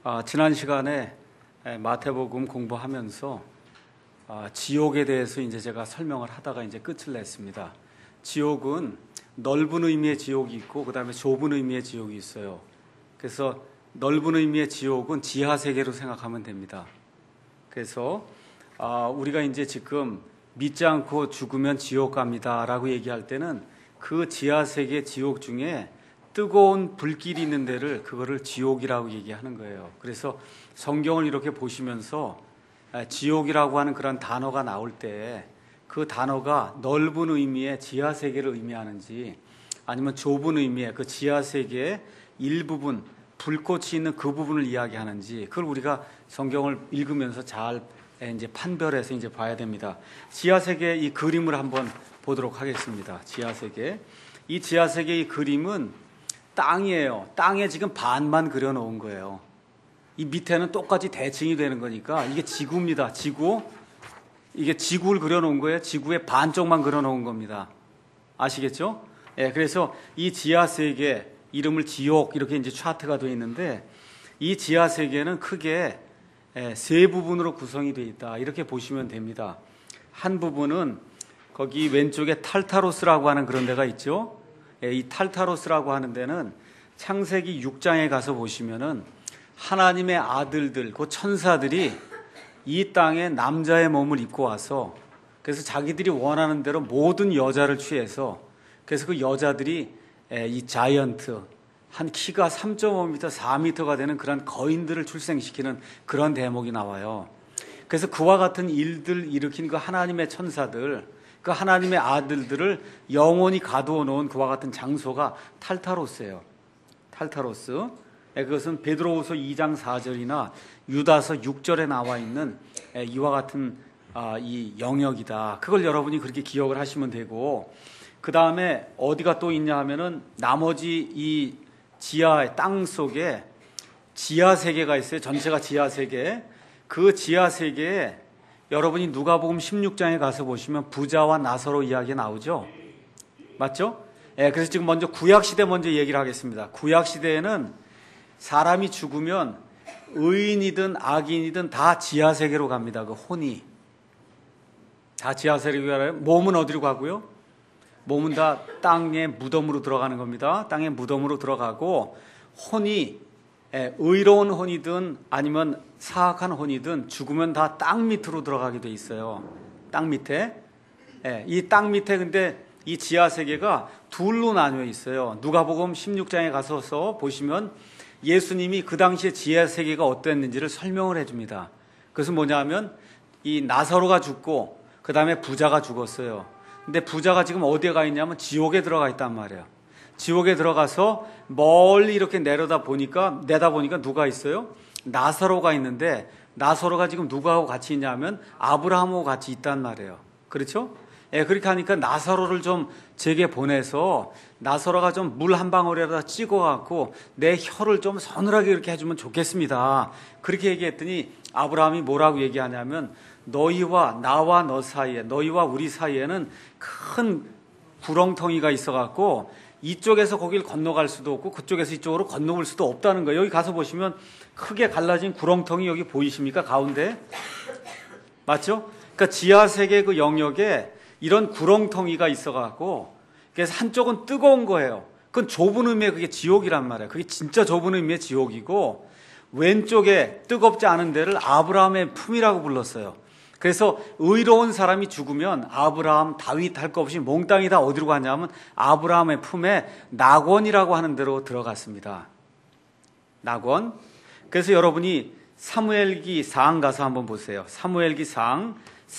지난 시간에 마태복음 공부하면서 지옥에 대해서 이제 제가 설명을 하다가 이제 끝을 냈습니다. 지옥은 넓은 의미의 지옥이 있고 그다음에 좁은 의미의 지옥이 있어요. 그래서 넓은 의미의 지옥은 지하 세계로 생각하면 됩니다. 그래서 우리가 이제 지금 믿지 않고 죽으면 지옥 갑니다라고 얘기할 때는 그 지하 세계 지옥 중에 뜨거운 불길이 있는 데를 그거를 지옥이라고 얘기하는 거예요. 그래서 성경을 이렇게 보시면서 지옥이라고 하는 그런 단어가 나올 때 그 단어가 넓은 의미의 지하 세계를 의미하는지 아니면 좁은 의미의 그 지하 세계의 일부분, 불꽃이 있는 그 부분을 이야기하는지 그걸 우리가 성경을 읽으면서 잘 이제 판별해서 이제 봐야 됩니다. 지하 세계의 이 그림을 한번 보도록 하겠습니다. 지하 세계. 이 지하 세계의 그림은 땅이에요. 땅에 지금 반만 그려놓은 거예요. 이 밑에는 똑같이 대칭이 되는 거니까 이게 지구입니다. 지구. 이게 지구를 그려놓은 거예요. 지구의 반쪽만 그려놓은 겁니다. 아시겠죠? 예, 그래서 이 지하 세계 이름을 지옥 이렇게 이제 차트가 되어 있는데 이 지하 세계는 크게 세 부분으로 구성이 되어 있다. 이렇게 보시면 됩니다. 한 부분은 거기 왼쪽에 탈타로스라고 하는 그런 데가 있죠. 이 탈타로스라고 하는 데는 창세기 6장에 가서 보시면은 하나님의 아들들, 그 천사들이 이 땅에 남자의 몸을 입고 와서 그래서 자기들이 원하는 대로 모든 여자를 취해서 그래서 그 여자들이 이 자이언트 한 키가 3.5m, 4m가 되는 그런 거인들을 출생시키는 그런 대목이 나와요. 그래서 그와 같은 일들 일으킨 그 하나님의 천사들, 그 하나님의 아들들을 영원히 가두어 놓은 그와 같은 장소가 탈타로스예요. 탈타로스. 그것은 베드로후서 2장 4절이나 유다서 6절에 나와 있는 이와 같은 이 영역이다. 그걸 여러분이 그렇게 기억을 하시면 되고 그 다음에 어디가 또 있냐 하면은 나머지 이 지하의 땅 속에 지하 세계가 있어요. 전체가 지하 세계. 그 지하 세계에 여러분이 누가복음 16장에 가서 보시면 부자와 나사로 이야기 나오죠. 맞죠? 예, 그래서 지금 먼저 구약 시대 먼저 얘기를 하겠습니다. 구약 시대에는 사람이 죽으면 의인이든 악인이든 다 지하 세계로 갑니다. 그 혼이 다 지하 세계로 가요. 몸은 어디로 가고요? 몸은 다 땅의 무덤으로 들어가는 겁니다. 땅의 무덤으로 들어가고 혼이 의로운 혼이든 아니면 사악한 혼이든 죽으면 다 땅 밑으로 들어가게 돼 있어요. 땅 밑에. 이 땅 밑에 근데 이 지하 세계가 둘로 나뉘어 있어요. 누가복음 16장에 가서 보시면 예수님이 그 당시에 지하 세계가 어땠는지를 설명을 해줍니다. 그것은 뭐냐면 이 나사로가 죽고 그 다음에 부자가 죽었어요. 근데 부자가 지금 어디에 가 있냐면 지옥에 들어가 있단 말이에요. 지옥에 들어가서 멀리 이렇게 내다 보니까 누가 있어요? 나사로가 있는데 나사로가 지금 누구하고 같이 있냐면 아브라함하고 같이 있단 말이에요. 그렇죠? 예, 그렇게 하니까 나사로를 좀 제게 보내서 나사로가 좀 물 한 방울에다 찍어갖고 내 혀를 좀 서늘하게 이렇게 해주면 좋겠습니다. 그렇게 얘기했더니 아브라함이 뭐라고 얘기하냐면 너희와 나와 너 사이에 너희와 우리 사이에는 큰 구렁텅이가 있어갖고 이쪽에서 거길 건너갈 수도 없고 그쪽에서 이쪽으로 건너올 수도 없다는 거예요. 여기 가서 보시면 크게 갈라진 구렁텅이 여기 보이십니까? 가운데 맞죠? 그러니까 지하 세계 그 영역에 이런 구렁텅이가 있어갖고 그래서 한쪽은 뜨거운 거예요. 그건 좁은 의미의 그게 지옥이란 말이에요. 그게 진짜 좁은 의미의 지옥이고 왼쪽에 뜨겁지 않은 데를 아브라함의 품이라고 불렀어요. 그래서 의로운 사람이 죽으면 아브라함, 다윗 할 거 없이 몽땅이 다 어디로 가냐면 아브라함의 품에 낙원이라고 하는 데로 들어갔습니다. 낙원. 그래서 여러분이 사무엘기 4장 가서 한번 보세요. 사무엘기 4장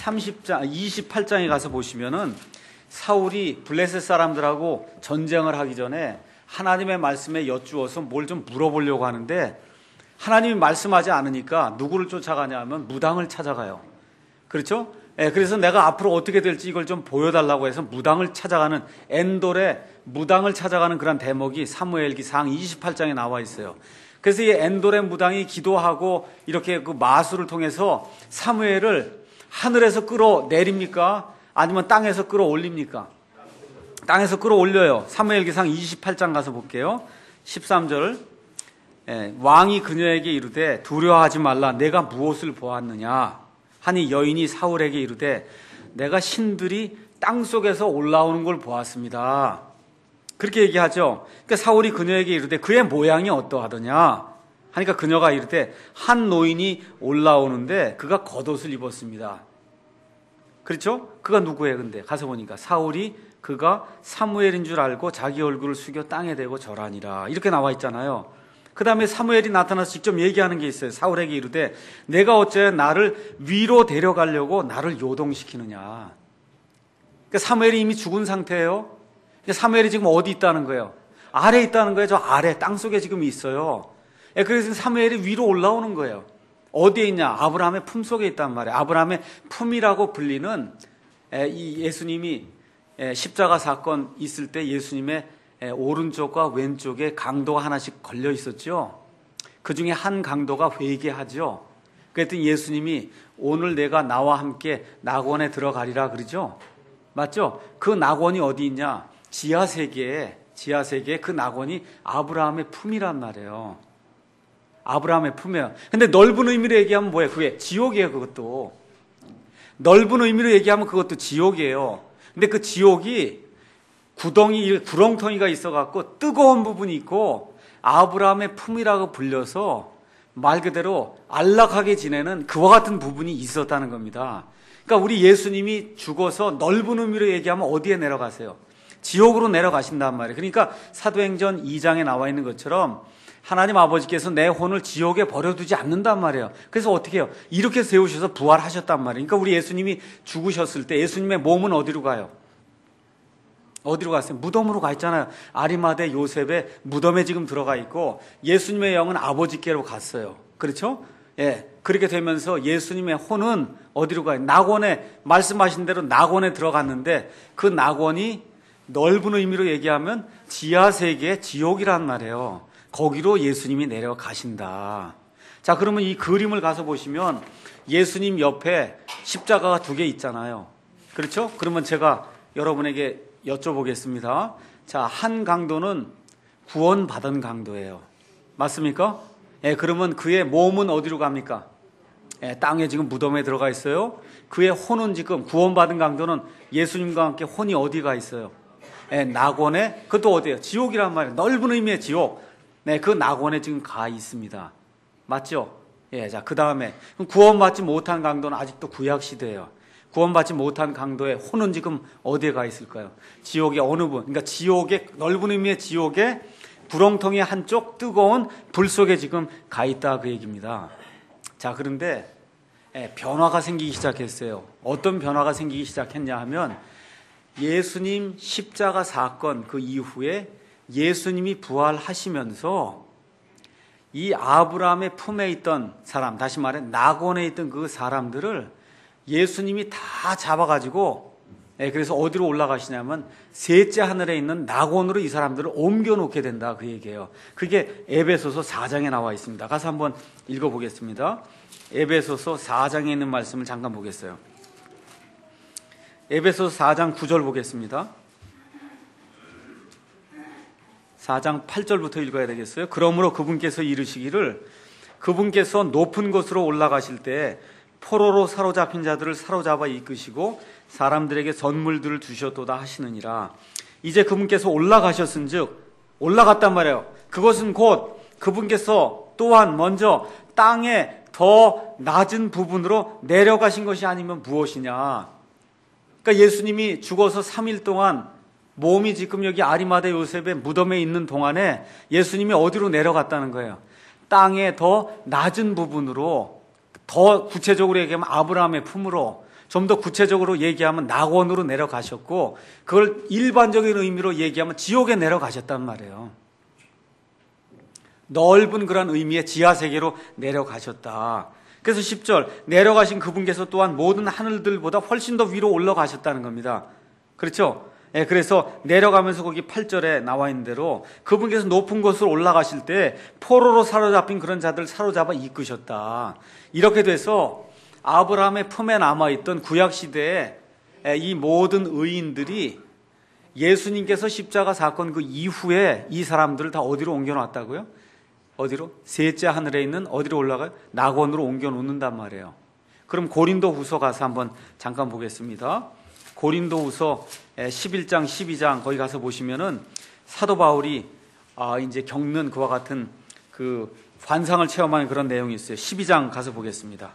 28장에 가서 보시면은 사울이 블레셋 사람들하고 전쟁을 하기 전에 하나님의 말씀에 여쭈어서 뭘 좀 물어보려고 하는데 하나님이 말씀하지 않으니까 누구를 쫓아가냐 하면 무당을 찾아가요. 그렇죠? 그래서 내가 앞으로 어떻게 될지 이걸 좀 보여달라고 해서 무당을 찾아가는 엔돌의 무당을 찾아가는 그런 대목이 사무엘기 4장 28장에 나와 있어요. 그래서 이 엔돌의 무당이 기도하고 이렇게 그 마술을 통해서 사무엘을 하늘에서 끌어내립니까? 아니면 땅에서 끌어올립니까? 땅에서 끌어올려요. 사무엘기상 28장 가서 볼게요. 13절. 왕이 그녀에게 이르되 두려워하지 말라. 내가 무엇을 보았느냐 하니 여인이 사울에게 이르되 내가 신들이 땅속에서 올라오는 걸 보았습니다. 그렇게 얘기하죠. 그러니까 사울이 그녀에게 이르되 그의 모양이 어떠하더냐 하니까 그녀가 이르되 한 노인이 올라오는데 그가 겉옷을 입었습니다. 그렇죠? 그가 누구예요? 근데 가서 보니까 사울이 그가 사무엘인 줄 알고 자기 얼굴을 숙여 땅에 대고 절하니라 이렇게 나와 있잖아요. 그 다음에 사무엘이 나타나서 직접 얘기하는 게 있어요. 사울에게 이르되 내가 어째 나를 위로 데려가려고 나를 요동시키느냐. 그러니까 사무엘이 이미 죽은 상태예요. 그러니까 사무엘이 지금 어디 있다는 거예요? 아래에 있다는 거예요. 저 아래 땅속에 지금 있어요. 그래서 사무엘이 위로 올라오는 거예요. 어디에 있냐? 아브라함의 품속에 있단 말이에요. 아브라함의 품이라고 불리는 이 예수님이 십자가 사건 있을 때 예수님의 오른쪽과 왼쪽에 강도가 하나씩 걸려 있었죠. 그 중에 한 강도가 회개하죠. 그랬더니 예수님이 오늘 내가 나와 함께 낙원에 들어가리라 그러죠. 맞죠? 그 낙원이 어디 있냐? 지하세계에 그 낙원이 아브라함의 품이란 말이에요. 아브라함의 품이에요. 근데 넓은 의미로 얘기하면 뭐예요? 그게 지옥이에요. 그것도 넓은 의미로 얘기하면 그것도 지옥이에요. 근데 그 지옥이 구렁텅이가 있어갖고 뜨거운 부분이 있고 아브라함의 품이라고 불려서 말 그대로 안락하게 지내는 그와 같은 부분이 있었다는 겁니다. 그러니까 우리 예수님이 죽어서 넓은 의미로 얘기하면 어디에 내려가세요? 지옥으로 내려가신단 말이에요. 그러니까 사도행전 2장에 나와 있는 것처럼 하나님 아버지께서 내 혼을 지옥에 버려두지 않는단 말이에요. 그래서 어떻게 해요? 이렇게 세우셔서 부활하셨단 말이에요. 그러니까 우리 예수님이 죽으셨을 때 예수님의 몸은 어디로 가요? 어디로 갔어요? 무덤으로 가 있잖아요. 아리마대 요셉의 무덤에 지금 들어가 있고 예수님의 영은 아버지께로 갔어요. 그렇죠? 그렇게 되면서 예수님의 혼은 어디로 가요? 낙원에, 말씀하신 대로 낙원에 들어갔는데 그 낙원이 넓은 의미로 얘기하면 지하세계의 지옥이란 말이에요. 거기로 예수님이 내려가신다. 자, 그러면 이 그림을 가서 보시면 예수님 옆에 십자가가 2개 있잖아요. 그렇죠? 그러면 제가 여러분에게 여쭤보겠습니다. 자, 한 강도는 구원받은 강도예요. 맞습니까? 그러면 그의 몸은 어디로 갑니까? 땅에 지금 무덤에 들어가 있어요. 그의 혼은 지금 구원받은 강도는 예수님과 함께 혼이 어디가 있어요? 낙원에, 그것도 어디예요? 지옥이란 말이에요. 넓은 의미의 지옥. 그 낙원에 지금 가 있습니다. 맞죠? 자, 그 다음에 구원받지 못한 강도는 아직도 구약시대예요. 구원받지 못한 강도의 혼은 지금 어디에 가 있을까요? 지옥의 어느 분, 그러니까 지옥의 넓은 의미의 지옥의 구렁텅이 한쪽 뜨거운 불 속에 지금 가 있다 그 얘기입니다. 자, 그런데 변화가 생기기 시작했어요. 어떤 변화가 생기기 시작했냐 하면 예수님 십자가 사건 그 이후에 예수님이 부활하시면서 이 아브라함의 품에 있던 사람, 다시 말해 낙원에 있던 그 사람들을 예수님이 다 잡아가지고 그래서 어디로 올라가시냐면 셋째 하늘에 있는 낙원으로 이 사람들을 옮겨놓게 된다 그 얘기예요. 그게 에베소서 4장에 나와 있습니다. 가서 한번 읽어보겠습니다. 에베소서 4장에 있는 말씀을 잠깐 보겠어요. 에베소서 4장 9절 보겠습니다. 4장 8절부터 읽어야 되겠어요. 그러므로 그분께서 이르시기를 그분께서 높은 곳으로 올라가실 때 포로로 사로잡힌 자들을 사로잡아 이끄시고 사람들에게 선물들을 주셨도다 하시느니라. 이제 그분께서 올라가셨은즉 올라갔단 말이에요. 그것은 곧 그분께서 또한 먼저 땅에 더 낮은 부분으로 내려가신 것이 아니면 무엇이냐. 그러니까 예수님이 죽어서 3일 동안 몸이 지금 여기 아리마대 요셉의 무덤에 있는 동안에 예수님이 어디로 내려갔다는 거예요? 땅에 더 낮은 부분으로, 더 구체적으로 얘기하면 아브라함의 품으로, 좀 더 구체적으로 얘기하면 낙원으로 내려가셨고, 그걸 일반적인 의미로 얘기하면 지옥에 내려가셨단 말이에요. 넓은 그런 의미의 지하세계로 내려가셨다. 그래서 10절, 내려가신 그분께서 또한 모든 하늘들보다 훨씬 더 위로 올라가셨다는 겁니다. 그렇죠? 그래서 내려가면서 거기 8절에 나와 있는 대로 그분께서 높은 곳으로 올라가실 때 포로로 사로잡힌 그런 자들을 사로잡아 이끄셨다. 이렇게 돼서 아브라함의 품에 남아있던 구약시대에 이 모든 의인들이 예수님께서 십자가 사건 그 이후에 이 사람들을 다 어디로 옮겨놨다고요? 어디로? 셋째 하늘에 있는 어디로 올라가요? 낙원으로 옮겨 놓는단 말이에요. 그럼 고린도후서 가서 한번 잠깐 보겠습니다. 고린도후서 11장, 12장 거기 가서 보시면은 사도 바울이 이제 겪는 그와 같은 그 환상을 체험하는 그런 내용이 있어요. 12장 가서 보겠습니다.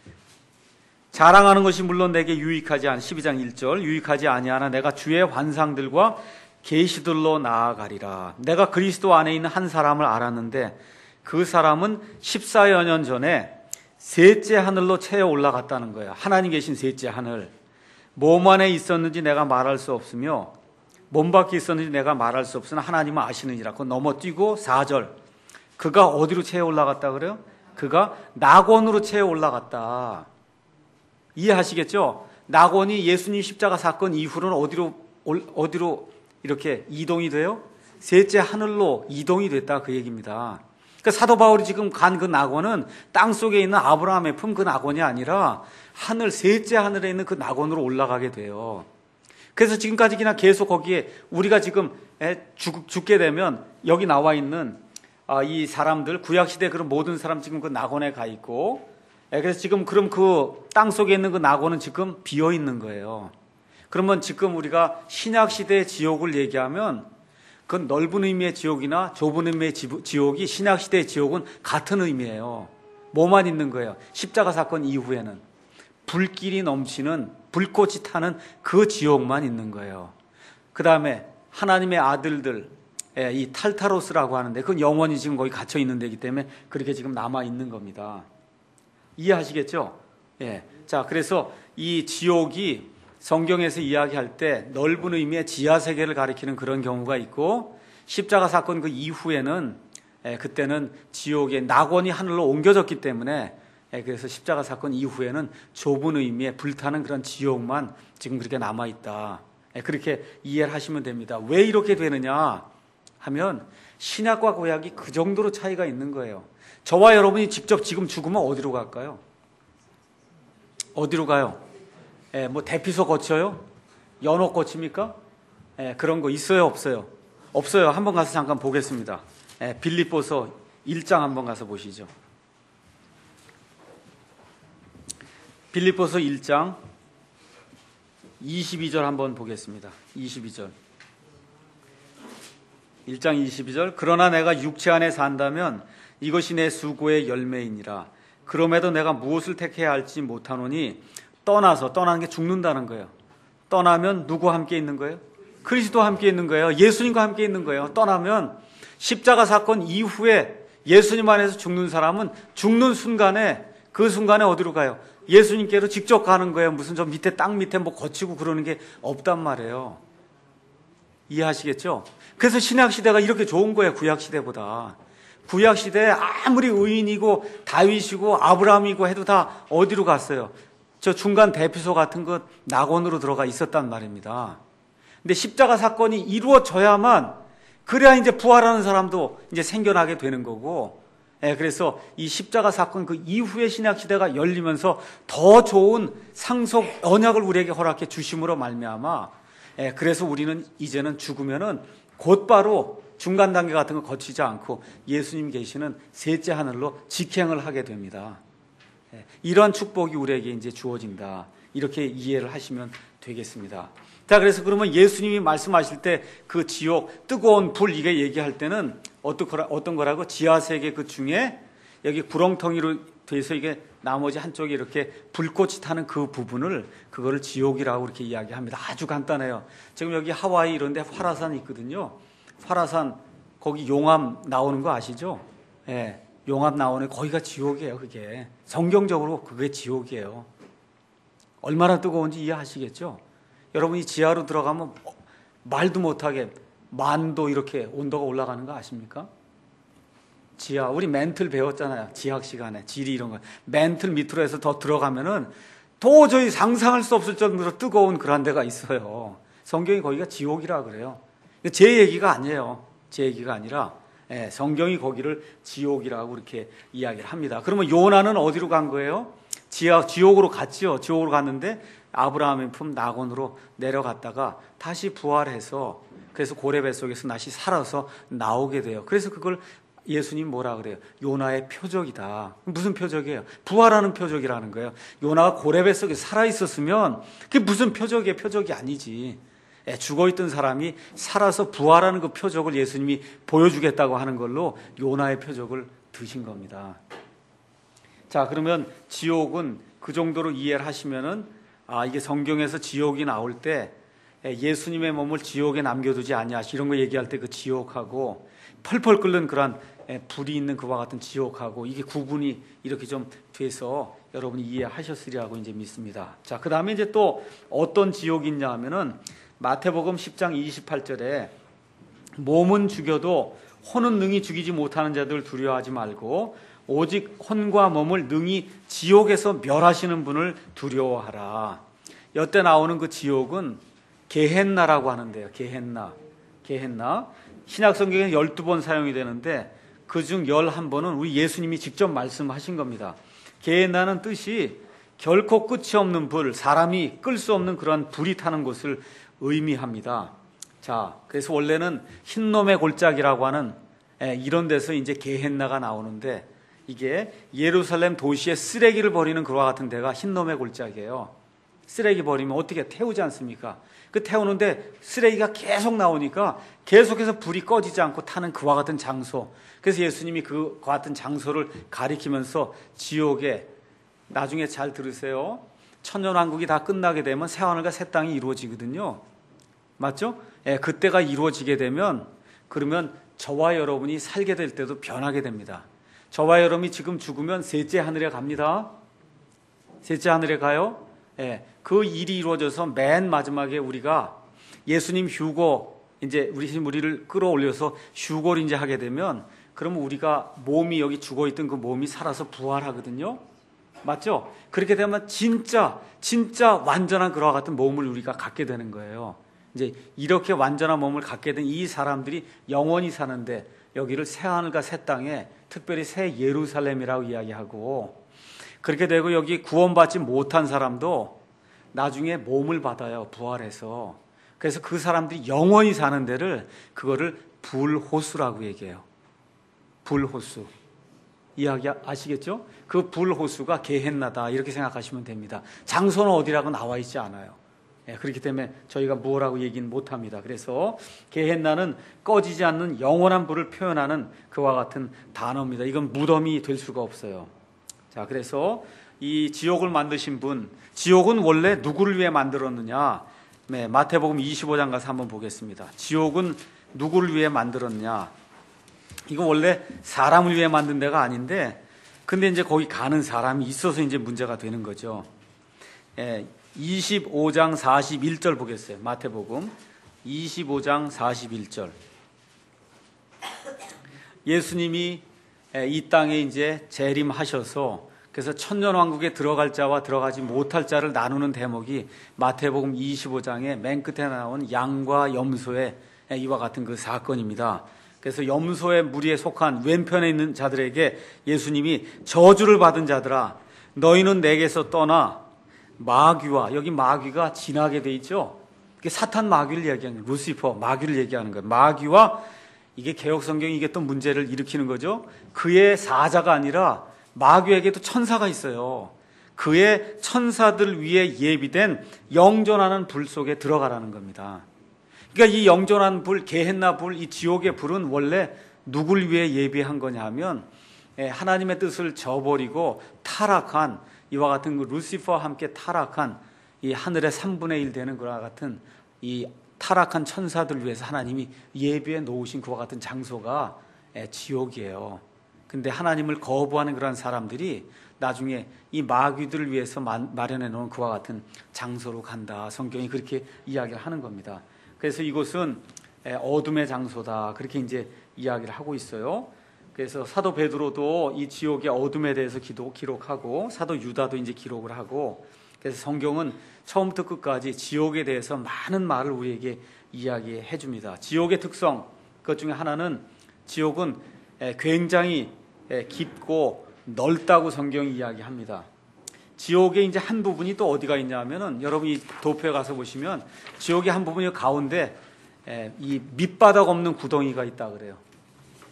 자랑하는 것이 물론 내게 유익하지 않아 12장 1절 유익하지 아니하나 내가 주의 환상들과 계시들로 나아가리라. 내가 그리스도 안에 있는 한 사람을 알았는데 그 사람은 14여 년 전에 셋째 하늘로 채어 올라갔다는 거예요. 하나님 계신 셋째 하늘. 몸 안에 있었는지 내가 말할 수 없으며 몸 밖에 있었는지 내가 말할 수 없으나 하나님은 아시느니라. 그거 넘어뛰고 4절 그가 어디로 채어 올라갔다 그래요? 그가 낙원으로 채어 올라갔다. 이해하시겠죠? 낙원이 예수님 십자가 사건 이후로는 어디로 이렇게 이동이 돼요? 셋째 하늘로 이동이 됐다 그 얘기입니다. 그러니까 사도 바울이 지금 간 그 낙원은 땅속에 있는 아브라함의 품 그 낙원이 아니라 하늘 셋째 하늘에 있는 그 낙원으로 올라가게 돼요. 그래서 지금까지 그냥 계속 거기에 우리가 지금 죽게 되면 여기 나와 있는 이 사람들 구약시대 그런 모든 사람 지금 그 낙원에 가 있고 그래서 지금 그럼 그 땅속에 있는 그 낙원은 지금 비어 있는 거예요. 그러면 지금 우리가 신약시대의 지옥을 얘기하면 그 넓은 의미의 지옥이나 좁은 의미의 지옥이 신약시대의 지옥은 같은 의미예요. 뭐만 있는 거예요? 십자가 사건 이후에는 불길이 넘치는 불꽃이 타는 그 지옥만 있는 거예요. 그 다음에 하나님의 아들들 이 탈타로스라고 하는데 그건 영원히 지금 거기 갇혀 있는 데이기 때문에 그렇게 지금 남아 있는 겁니다. 이해하시겠죠? 예. 자, 그래서 이 지옥이 성경에서 이야기할 때 넓은 의미의 지하 세계를 가리키는 그런 경우가 있고 십자가 사건 그 이후에는 그때는 지옥의 낙원이 하늘로 옮겨졌기 때문에 그래서 십자가 사건 이후에는 좁은 의미의 불타는 그런 지옥만 지금 그렇게 남아 있다. 그렇게 이해를 하시면 됩니다. 왜 이렇게 되느냐 하면 신약과 구약이 그 정도로 차이가 있는 거예요. 저와 여러분이 직접 지금 죽으면 어디로 갈까요? 어디로 가요? 뭐 대피소 거쳐요? 연옥 거칩니까? 그런 거 있어요, 없어요? 없어요. 한번 가서 잠깐 보겠습니다. 빌립보서 1장 한번 가서 보시죠. 빌립보서 1장 22절 한번 보겠습니다. 22절. 1장 22절. 그러나 내가 육체 안에 산다면 이것이 내 수고의 열매이니라. 그럼에도 내가 무엇을 택해야 할지 못하노니 떠나는 게 죽는다는 거예요. 떠나면 누구와 함께 있는 거예요? 그리스도와 함께 있는 거예요. 예수님과 함께 있는 거예요. 떠나면 십자가 사건 이후에 예수님 안에서 죽는 사람은 죽는 순간에 그 순간에 어디로 가요? 예수님께로 직접 가는 거예요. 무슨 저 밑에 땅 밑에 뭐 거치고 그러는 게 없단 말이에요. 이해하시겠죠? 그래서 신약시대가 이렇게 좋은 거예요. 구약시대보다. 구약시대에 아무리 의인이고 다윗이고 아브라함이고 해도 다 어디로 갔어요? 저 중간 대피소 같은 것 낙원으로 들어가 있었단 말입니다. 근데 십자가 사건이 이루어져야만 그래야 이제 부활하는 사람도 이제 생겨나게 되는 거고 그래서 이 십자가 사건 그 이후의 신약시대가 열리면서 더 좋은 상속 언약을 우리에게 허락해 주심으로 말미암아 그래서 우리는 이제는 죽으면은 곧바로 중간 단계 같은 거 거치지 않고 예수님 계시는 셋째 하늘로 직행을 하게 됩니다. 이런 축복이 우리에게 이제 주어진다. 이렇게 이해를 하시면 되겠습니다. 자, 그래서 그러면 예수님이 말씀하실 때 그 지옥, 뜨거운 불 이게 얘기할 때는 어떤 거라고? 지하세계 그 중에 여기 구렁텅이로 돼서 이게 나머지 한쪽에 이렇게 불꽃이 타는 그 부분을 그거를 지옥이라고 이렇게 이야기합니다. 아주 간단해요. 지금 여기 하와이 이런 데 활화산 있거든요. 활화산 거기 용암 나오는 거 아시죠? 예. 용암 나오는 거기가 지옥이에요. 그게 성경적으로 그게 지옥이에요. 얼마나 뜨거운지 이해하시겠죠? 여러분이 지하로 들어가면 말도 못하게 만도 이렇게 온도가 올라가는 거 아십니까? 지하 우리 멘틀 배웠잖아요. 지학 시간에 지리 이런 거 멘틀 밑으로 해서 더 들어가면은 도저히 상상할 수 없을 정도로 뜨거운 그런 데가 있어요. 성경이 거기가 지옥이라 그래요. 제 얘기가 아니에요. 제 얘기가 아니라 성경이 거기를 지옥이라고 이렇게 이야기를 합니다. 그러면 요나는 어디로 간 거예요? 지옥으로 갔지요. 지옥으로 갔는데 아브라함의 품 낙원으로 내려갔다가 다시 부활해서 그래서 고레 뱃속에서 다시 살아서 나오게 돼요. 그래서 그걸 예수님 뭐라 그래요? 요나의 표적이다. 무슨 표적이에요? 부활하는 표적이라는 거예요. 요나가 고레 속에 살아있었으면 그게 무슨 표적이에요? 표적이 아니지. 죽어있던 사람이 살아서 부활하는 그 표적을 예수님이 보여주겠다고 하는 걸로 요나의 표적을 드신 겁니다. 자, 그러면 지옥은 그 정도로 이해를 하시면은, 이게 성경에서 지옥이 나올 때 예수님의 몸을 지옥에 남겨두지 아니하시, 이런 거 얘기할 때 그 지옥하고 펄펄 끓는 그런 불이 있는 그와 같은 지옥하고 이게 구분이 이렇게 좀 돼서 여러분이 이해하셨으리라고 이제 믿습니다. 자, 그 다음에 이제 또 어떤 지옥이 있냐 하면은 마태복음 10장 28절에 몸은 죽여도 혼은 능히 죽이지 못하는 자들 두려워하지 말고 오직 혼과 몸을 능히 지옥에서 멸하시는 분을 두려워하라. 여태 나오는 그 지옥은 게헨나라고 하는데요. 게헨나. 신약 성경에는 12번 사용이 되는데 그중 11번은 우리 예수님이 직접 말씀하신 겁니다. 게헨나는 뜻이 결코 끝이 없는 불, 사람이 끌 수 없는 그런 불이 타는 곳을 의미합니다. 자, 그래서 원래는 흰놈의 골짜기라고 하는 이런 데서 이제 게헨나가 나오는데 이게 예루살렘 도시에 쓰레기를 버리는 그와 같은 데가 흰놈의 골짜기예요. 쓰레기 버리면 어떻게 태우지 않습니까? 그 태우는데 쓰레기가 계속 나오니까 계속해서 불이 꺼지지 않고 타는 그와 같은 장소. 그래서 예수님이 그와 같은 장소를 가리키면서 지옥에, 나중에 잘 들으세요. 천년왕국이 다 끝나게 되면 새하늘과 새 땅이 이루어지거든요. 맞죠? 그때가 이루어지게 되면 그러면 저와 여러분이 살게 될 때도 변하게 됩니다. 저와 여러분이 지금 죽으면 셋째 하늘에 갑니다. 셋째 하늘에 가요. 그 일이 이루어져서 맨 마지막에 우리가 예수님 휴거, 이제 우리를 끌어올려서 휴거를 이제 하게 되면 그러면 우리가 몸이 여기 죽어 있던 그 몸이 살아서 부활하거든요. 맞죠? 그렇게 되면 진짜 완전한 그와 같은 몸을 우리가 갖게 되는 거예요. 이제 이렇게 완전한 몸을 갖게 된 이 사람들이 영원히 사는데 여기를 새 하늘과 새 땅에 특별히 새 예루살렘이라고 이야기하고 그렇게 되고 여기 구원받지 못한 사람도 나중에 몸을 받아요. 부활해서. 그래서 그 사람들이 영원히 사는 데를 그거를 불호수라고 얘기해요. 불호수. 이야기 아시겠죠? 그 불호수가 게헨나다 이렇게 생각하시면 됩니다. 장소는 어디라고 나와 있지 않아요. 그렇기 때문에 저희가 뭐라고 얘기는 못합니다. 그래서 게헨나는 꺼지지 않는 영원한 불을 표현하는 그와 같은 단어입니다. 이건 무덤이 될 수가 없어요. 자, 그래서 이 지옥을 만드신 분, 지옥은 원래 누구를 위해 만들었느냐? 마태복음 25장 가서 한번 보겠습니다. 지옥은 누구를 위해 만들었냐? 이거 원래 사람을 위해 만든 데가 아닌데, 근데 이제 거기 가는 사람이 있어서 이제 문제가 되는 거죠. 25장 41절 보겠어요. 마태복음 25장 41절. 예수님이 이 땅에 이제 재림하셔서 그래서 천년왕국에 들어갈 자와 들어가지 못할 자를 나누는 대목이 마태복음 25장의 맨 끝에 나온 양과 염소의 이와 같은 그 사건입니다. 그래서 염소의 무리에 속한 왼편에 있는 자들에게 예수님이 저주를 받은 자들아 너희는 내게서 떠나 마귀와, 여기 마귀가 지나게 돼 있죠. 이게 사탄 마귀를 얘기하는 거예요. 루시퍼 마귀를 얘기하는 거예요. 마귀와 이게 개혁성경이 이게 또 문제를 일으키는 거죠. 그의 사자가 아니라 마귀에게도 천사가 있어요. 그의 천사들 위에 예비된 영존하는 불 속에 들어가라는 겁니다. 그러니까 이 영존한 불, 게헨나 불, 이 지옥의 불은 원래 누굴 위해 예비한 거냐 하면 하나님의 뜻을 저버리고 타락한 이와 같은 그 루시퍼와 함께 타락한 이 하늘의 3분의 1 되는 그와 같은 이 타락한 천사들 위해서 하나님이 예비해 놓으신 그와 같은 장소가 지옥이에요. 근데 하나님을 거부하는 그런 사람들이 나중에 이 마귀들을 위해서 마련해 놓은 그와 같은 장소로 간다. 성경이 그렇게 이야기를 하는 겁니다. 그래서 이곳은 어둠의 장소다. 그렇게 이제 이야기를 하고 있어요. 그래서 사도 베드로도 이 지옥의 어둠에 대해서 기록하고 사도 유다도 이제 기록을 하고 그래서 성경은 처음부터 끝까지 지옥에 대해서 많은 말을 우리에게 이야기해 줍니다. 지옥의 특성, 그것 중에 하나는 지옥은 굉장히 깊고 넓다고 성경이 이야기합니다. 지옥의 이제 한 부분이 또 어디가 있냐면은 여러분이 도표에 가서 보시면 지옥의 한 부분이 가운데 이 밑바닥 없는 구덩이가 있다 그래요.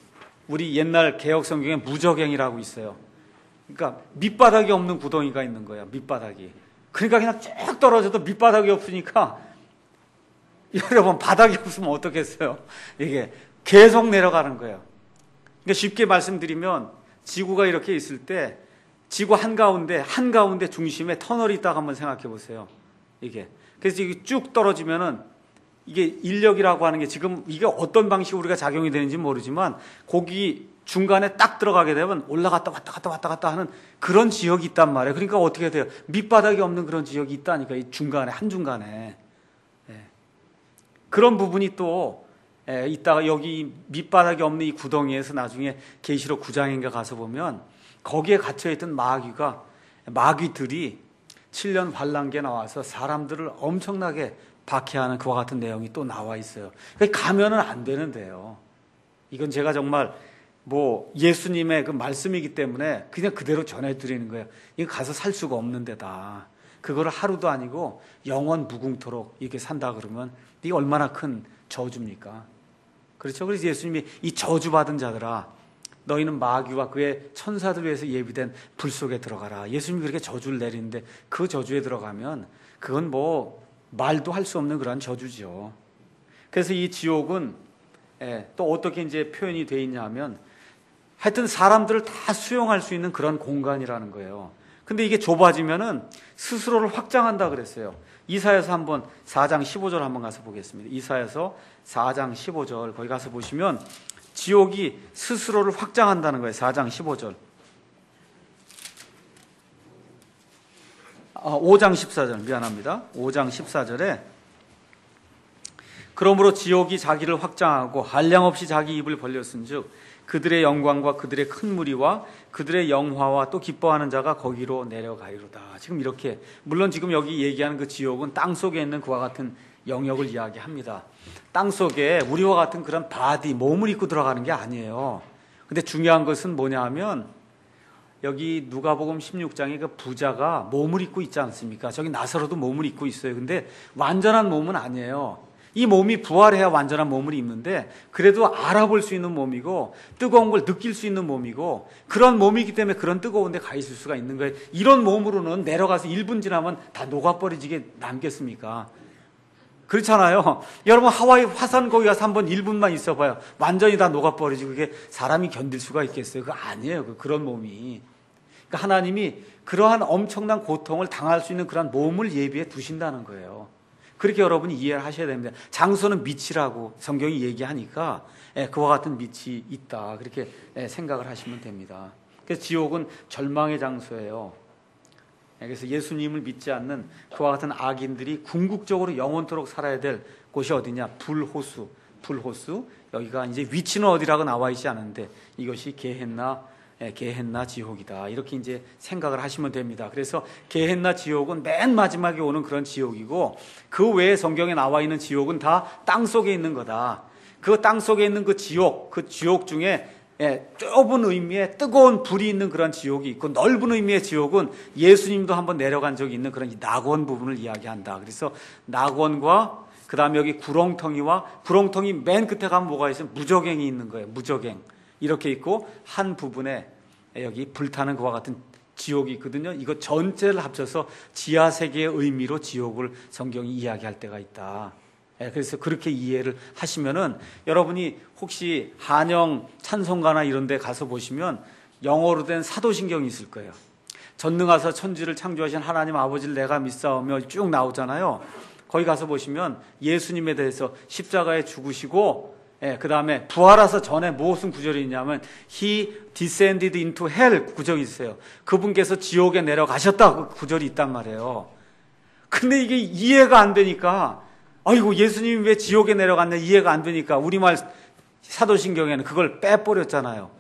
우리 옛날 개혁 성경에 무저갱이라고 있어요. 그러니까 밑바닥이 없는 구덩이가 있는 거야. 밑바닥이. 그러니까 그냥 쭉 떨어져도 밑바닥이 없으니까 여러분 바닥이 없으면 어떻겠어요? 이게 계속 내려가는 거예요. 그러니까 쉽게 말씀드리면 지구가 이렇게 있을 때 지구 한가운데 중심에 터널이 있다고 한번 생각해 보세요. 이게. 그래서 이게 쭉 떨어지면은 이게 인력이라고 하는 게 지금 이게 어떤 방식으로 우리가 작용이 되는지 모르지만 거기 중간에 딱 들어가게 되면 올라갔다 왔다 갔다 하는 그런 지역이 있단 말이에요. 그러니까 어떻게 돼요? 밑바닥이 없는 그런 지역이 있다니까. 이 중간에, 한중간에. 그런 부분이 또 있다가 여기 밑바닥이 없는 이 구덩이에서 나중에 계시록 9장인가 가서 보면 거기에 갇혀있던 마귀들이 7년 환란기에 나와서 사람들을 엄청나게 박해하는 그와 같은 내용이 또 나와 있어요. 가면은 안 되는데요. 이건 제가 정말 예수님의 그 말씀이기 때문에 그냥 그대로 전해드리는 거예요. 이거 가서 살 수가 없는 데다. 그거를 하루도 아니고 영원 무궁토록 이렇게 산다 그러면 이게 얼마나 큰 저주입니까? 그렇죠? 그래서 예수님이 이 저주받은 자들아, 너희는 마귀와 그의 천사들 위해서 예비된 불 속에 들어가라. 예수님이 그렇게 저주를 내리는데 그 저주에 들어가면 그건 말도 할 수 없는 그런 저주죠. 그래서 이 지옥은 또 어떻게 이제 표현이 되어 있냐 하면 하여튼 사람들을 다 수용할 수 있는 그런 공간이라는 거예요. 근데 이게 좁아지면은 스스로를 확장한다 그랬어요. 이사야서 한번 4장 15절 한번 가서 보겠습니다. 이사야서 4장 15절 거기 가서 보시면 지옥이 스스로를 확장한다는 거예요. 4장 15절. 5장 14절 미안합니다. 5장 14절에 그러므로 지옥이 자기를 확장하고 한량없이 자기 입을 벌렸은즉 그들의 영광과 그들의 큰 무리와 그들의 영화와 또 기뻐하는 자가 거기로 내려가리로다. 지금 이렇게 물론 지금 여기 얘기하는 그 지옥은 땅속에 있는 그와 같은 영역을 이야기합니다. 땅속에 우리와 같은 그런 바디 몸을 입고 들어가는 게 아니에요. 근데 중요한 것은 뭐냐 하면 여기 누가복음 16장에 그 부자가 몸을 입고 있지 않습니까? 저기 나사로도 몸을 입고 있어요. 근데 완전한 몸은 아니에요. 이 몸이 부활해야 완전한 몸을 입는데 그래도 알아볼 수 있는 몸이고 뜨거운 걸 느낄 수 있는 몸이고 그런 몸이기 때문에 그런 뜨거운 데 가 있을 수가 있는 거예요. 이런 몸으로는 내려가서 1분 지나면 다 녹아버리지게 남겠습니까? 그렇잖아요. 여러분 하와이 화산 거기 가서 한번 1분만 있어봐요. 완전히 다 녹아버리지. 그게 사람이 견딜 수가 있겠어요? 그거 아니에요. 그런 몸이. 그러니까 하나님이 그러한 엄청난 고통을 당할 수 있는 그런 몸을 예비해 두신다는 거예요. 그렇게 여러분이 이해를 하셔야 됩니다. 장소는 빛이라고 성경이 얘기하니까 그와 같은 빛이 있다. 그렇게 생각을 하시면 됩니다. 그래서 지옥은 절망의 장소예요. 그래서 예수님을 믿지 않는 그와 같은 악인들이 궁극적으로 영원토록 살아야 될 곳이 어디냐? 불호수. 여기가 이제 위치는 어디라고 나와 있지 않은데 이것이 게헨나 지옥이다. 이렇게 이제 생각을 하시면 됩니다. 그래서 게헨나 지옥은 맨 마지막에 오는 그런 지옥이고 그 외에 성경에 나와 있는 지옥은 다 땅속에 있는 거다. 그 땅속에 있는 그 지옥 중에 좁은 의미의 뜨거운 불이 있는 그런 지옥이 있고 넓은 의미의 지옥은 예수님도 한번 내려간 적이 있는 그런 낙원 부분을 이야기한다. 그래서 낙원과 그 다음에 여기 구렁텅이 맨 끝에 가면 뭐가 있어요? 무저갱이 있는 거예요. 무저갱. 이렇게 있고 한 부분에 여기 불타는 것과 같은 지옥이 있거든요. 이거 전체를 합쳐서 지하세계의 의미로 지옥을 성경이 이야기할 때가 있다. 그래서 그렇게 이해를 하시면은 여러분이 혹시 한영 찬송가나 이런 데 가서 보시면 영어로 된 사도신경이 있을 거예요. 전능하사 천지를 창조하신 하나님 아버지를 내가 믿사오며 쭉 나오잖아요. 거기 가서 보시면 예수님에 대해서 십자가에 죽으시고 그 다음에 부활하사 전에 무슨 구절이 있냐면 He descended into hell 구절이 있어요. 그분께서 지옥에 내려가셨다 그 구절이 있단 말이에요. 근데 이게 이해가 안 되니까 아이고 예수님이 왜 지옥에 내려갔냐 이해가 안 되니까 우리말 사도신경에는 그걸 빼버렸잖아요.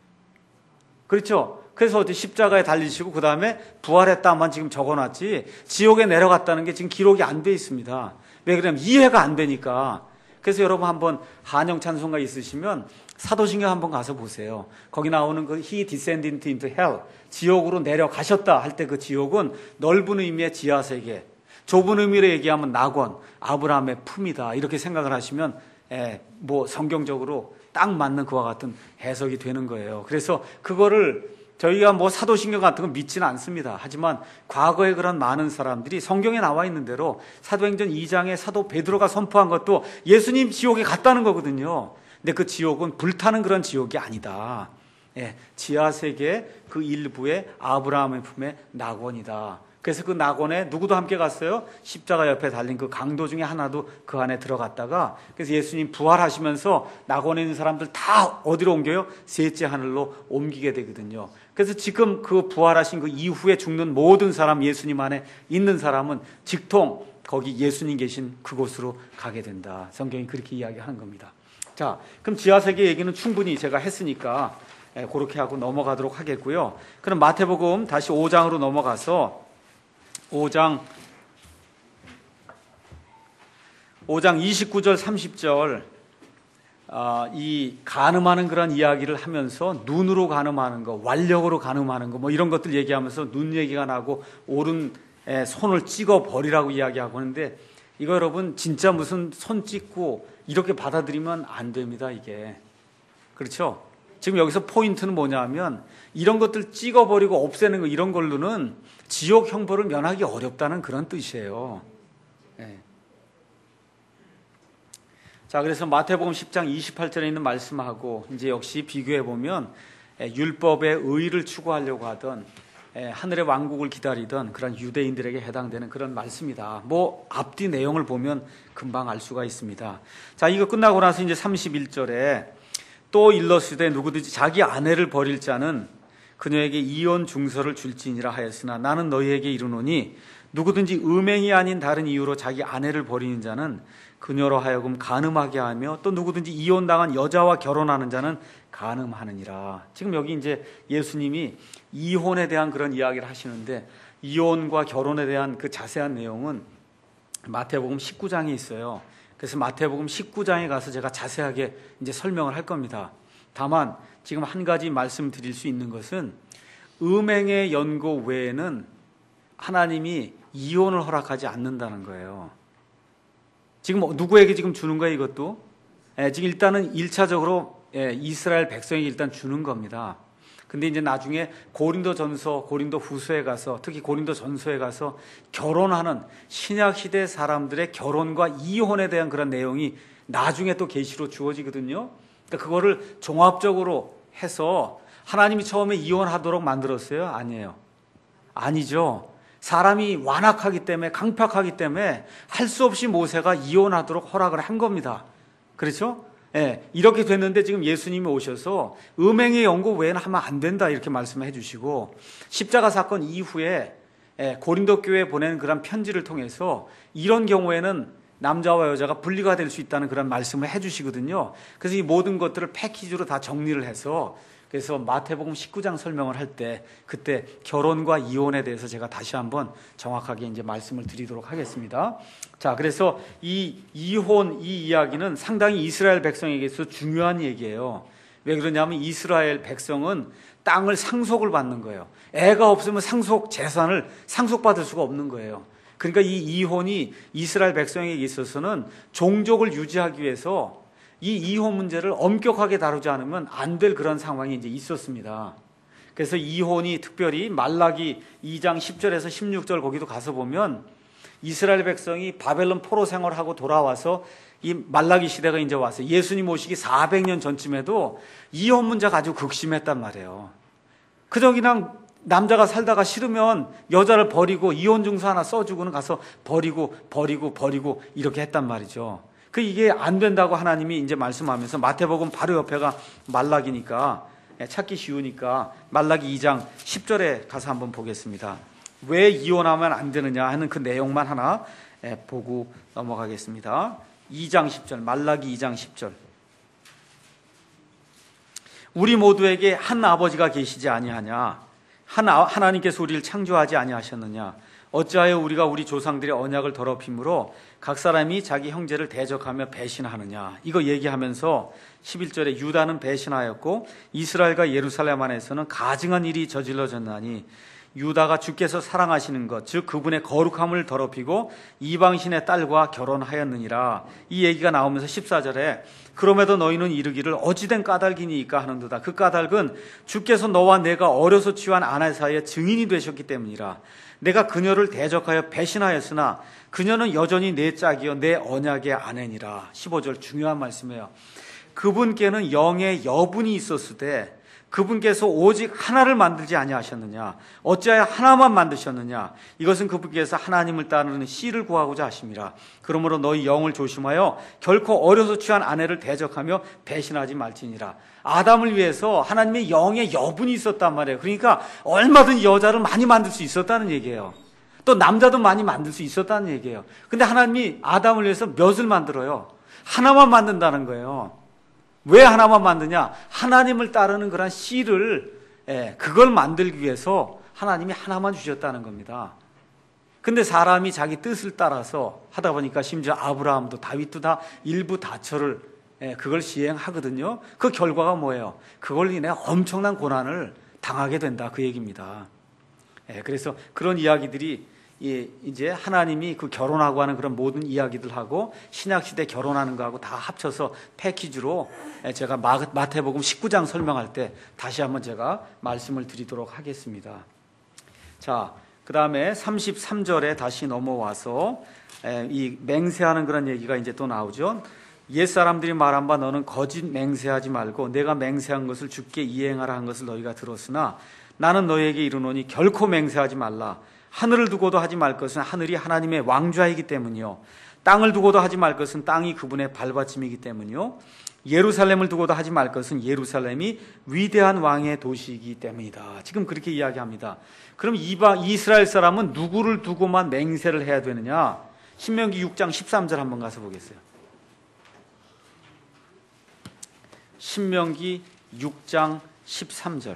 그렇죠? 그래서 어디 십자가에 달리시고 그 다음에 부활했다만 지금 적어놨지 지옥에 내려갔다는 게 지금 기록이 안 돼 있습니다. 왜 그러냐면 이해가 안 되니까. 그래서 여러분 한번 한영 찬송가 있으시면 사도신경 한번 가서 보세요. 거기 나오는 그 He descended into hell 지옥으로 내려가셨다 할 때 그 지옥은 넓은 의미의 지하세계, 좁은 의미로 얘기하면 낙원, 아브라함의 품이다 이렇게 생각을 하시면 성경적으로 딱 맞는 그와 같은 해석이 되는 거예요. 그래서 그거를 저희가 뭐 사도신경 같은 거 믿지는 않습니다. 하지만 과거에 그런 많은 사람들이 성경에 나와 있는 대로 사도행전 2장에 사도 베드로가 선포한 것도 예수님 지옥에 갔다는 거거든요. 근데 그 지옥은 불타는 그런 지옥이 아니다. 지하세계 그 일부의 아브라함의 품의 낙원이다. 그래서 그 낙원에 누구도 함께 갔어요? 십자가 옆에 달린 그 강도 중에 하나도 그 안에 들어갔다가, 그래서 예수님 부활하시면서 낙원에 있는 사람들 다 어디로 옮겨요? 셋째 하늘로 옮기게 되거든요. 그래서 지금 그 부활하신 그 이후에 죽는 모든 사람, 예수님 안에 있는 사람은 직통 거기 예수님 계신 그곳으로 가게 된다. 성경이 그렇게 이야기하는 겁니다. 자, 그럼 지하세계 얘기는 충분히 제가 했으니까 그렇게 하고 넘어가도록 하겠고요. 그럼 마태복음 다시 5장으로 넘어가서 5장 29절 30절 이 간음하는 그런 이야기를 하면서 눈으로 간음하는 거, 완력으로 간음하는 거 뭐 이런 것들 얘기하면서 눈 얘기가 나고 오른 손을 찍어 버리라고 이야기하고 하는데, 이거 여러분 진짜 무슨 손 찍고 이렇게 받아들이면 안 됩니다. 이게 그렇죠? 지금 여기서 포인트는 뭐냐면 이런 것들 찍어버리고 없애는 거, 이런 걸로는 지옥 형벌을 면하기 어렵다는 그런 뜻이에요. 자, 그래서 마태복음 10장 28절에 있는 말씀하고 이제 역시 비교해 보면 율법의 의의를 추구하려고 하던 하늘의 왕국을 기다리던 그런 유대인들에게 해당되는 그런 말씀이다. 뭐 앞뒤 내용을 보면 금방 알 수가 있습니다. 자, 이거 끝나고 나서 이제 31절에 또 일러스되 누구든지 자기 아내를 버릴 자는 그녀에게 이혼 중서를 줄지니라 하였으나 나는 너희에게 이르노니 누구든지 음행이 아닌 다른 이유로 자기 아내를 버리는 자는 그녀로 하여금 간음하게 하며 또 누구든지 이혼당한 여자와 결혼하는 자는 간음하느니라. 지금 여기 이제 예수님이 이혼에 대한 그런 이야기를 하시는데, 이혼과 결혼에 대한 그 자세한 내용은 마태복음 19장에 있어요. 그래서 마태복음 19장에 가서 제가 자세하게 이제 설명을 할 겁니다. 다만 지금 한 가지 말씀드릴 수 있는 것은 음행의 연고 외에는 하나님이 이혼을 허락하지 않는다는 거예요. 지금 누구에게 지금 주는 거예요, 이것도? 지금 일단은 1차적으로 이스라엘 백성에게 일단 주는 겁니다. 근데 이제 나중에 고린도전서, 고린도후서에 가서, 특히 고린도전서에 가서 결혼하는 신약 시대 사람들의 결혼과 이혼에 대한 그런 내용이 나중에 또 계시로 주어지거든요. 그러니까 그거를 종합적으로 해서 하나님이 처음에 이혼하도록 만들었어요? 아니에요. 아니죠. 사람이 완악하기 때문에, 강팍하기 때문에 할 수 없이 모세가 이혼하도록 허락을 한 겁니다. 그렇죠? 이렇게 됐는데 지금 예수님이 오셔서 음행의 연고 외에는 하면 안 된다 이렇게 말씀해 주시고, 십자가 사건 이후에 고린도 교회에 보낸 그런 편지를 통해서 이런 경우에는 남자와 여자가 분리가 될 수 있다는 그런 말씀을 해 주시거든요. 그래서 이 모든 것들을 패키지로 다 정리를 해서, 그래서 마태복음 19장 설명을 할 때 그때 결혼과 이혼에 대해서 제가 다시 한번 정확하게 이제 말씀을 드리도록 하겠습니다. 자, 그래서 이 이혼, 이 이야기는 상당히 이스라엘 백성에게서 중요한 얘기예요. 왜 그러냐면 이스라엘 백성은 땅을 상속을 받는 거예요. 애가 없으면 상속 재산을 상속받을 수가 없는 거예요. 그러니까 이 이혼이 이스라엘 백성에게 있어서는 종족을 유지하기 위해서 이 이혼 문제를 엄격하게 다루지 않으면 안 될 그런 상황이 이제 있었습니다. 그래서 이혼이 특별히 말라기 2장 10절에서 16절 거기도 가서 보면 이스라엘 백성이 바벨론 포로 생활하고 돌아와서 이 말라기 시대가 이제 왔어요. 예수님 오시기 400년 전쯤에도 이혼 문제가 아주 극심했단 말이에요. 그저 그냥 남자가 살다가 싫으면 여자를 버리고 이혼 증서 하나 써주고는 가서 버리고 이렇게 했단 말이죠. 이게 안 된다고 하나님이 이제 말씀하면서 마태복음 바로 옆에가 말라기니까 찾기 쉬우니까 말라기 2장 10절에 가서 한번 보겠습니다. 왜 이혼하면 안 되느냐 하는 그 내용만 하나 보고 넘어가겠습니다. 2장 10절, 말라기 2장 10절. 우리 모두에게 한 아버지가 계시지 아니하냐? 하나님께서 우리를 창조하지 아니하셨느냐? 어찌하여 우리가 우리 조상들의 언약을 더럽힘으로 각 사람이 자기 형제를 대적하며 배신하느냐? 이거 얘기하면서 11절에 유다는 배신하였고 이스라엘과 예루살렘 안에서는 가증한 일이 저질러졌나니 유다가 주께서 사랑하시는 것, 즉 그분의 거룩함을 더럽히고 이방신의 딸과 결혼하였느니라. 이 얘기가 나오면서 14절에 그럼에도 너희는 이르기를 어찌된 까닭이니까 하는도다. 그 까닭은 주께서 너와 내가 어려서 취한 아내 사이에 증인이 되셨기 때문이라. 내가 그녀를 대적하여 배신하였으나 그녀는 여전히 내 짝이요 내 언약의 아내니라. 15절 중요한 말씀이에요. 그분께는 영의 여분이 있었으되 그분께서 오직 하나를 만들지 아니하셨느냐. 어찌하여 하나만 만드셨느냐. 이것은 그분께서 하나님을 따르는 씨를 구하고자 하심이라. 그러므로 너희 영을 조심하여 결코 어려서 취한 아내를 대적하며 배신하지 말지니라. 아담을 위해서 하나님의 영의 여분이 있었단 말이에요. 그러니까 얼마든지 여자를 많이 만들 수 있었다는 얘기예요. 또 남자도 많이 만들 수 있었다는 얘기예요. 근데 하나님이 아담을 위해서 몇을 만들어요? 하나만 만든다는 거예요. 왜 하나만 만드냐? 하나님을 따르는 그런 씨를, 그걸 만들기 위해서 하나님이 하나만 주셨다는 겁니다. 근데 사람이 자기 뜻을 따라서 하다 보니까 심지어 아브라함도 다윗도 다 일부 다처를, 그걸 시행하거든요. 그 결과가 뭐예요? 그걸 인해 엄청난 고난을 당하게 된다. 그 얘기입니다. 그래서 그런 이야기들이 이제 하나님이 그 결혼하고 하는 그런 모든 이야기들하고 신약시대 결혼하는 거하고 다 합쳐서 패키지로 제가 마태복음 19장 설명할 때 다시 한번 제가 말씀을 드리도록 하겠습니다. 자, 그 다음에 33절에 다시 넘어와서 이 맹세하는 그런 얘기가 이제 또 나오죠. 옛사람들이 말한 바 너는 거짓 맹세하지 말고 내가 맹세한 것을 주께 이행하라 한 것을 너희가 들었으나 나는 너희에게 이르노니 결코 맹세하지 말라. 하늘을 두고도 하지 말 것은 하늘이 하나님의 왕좌이기 때문이요. 땅을 두고도 하지 말 것은 땅이 그분의 발받침이기 때문이요. 예루살렘을 두고도 하지 말 것은 예루살렘이 위대한 왕의 도시이기 때문이다. 지금 그렇게 이야기합니다. 그럼 이스라엘 사람은 누구를 두고만 맹세를 해야 되느냐? 신명기 6장 13절 한번 가서 보겠어요. 신명기 6장 13절.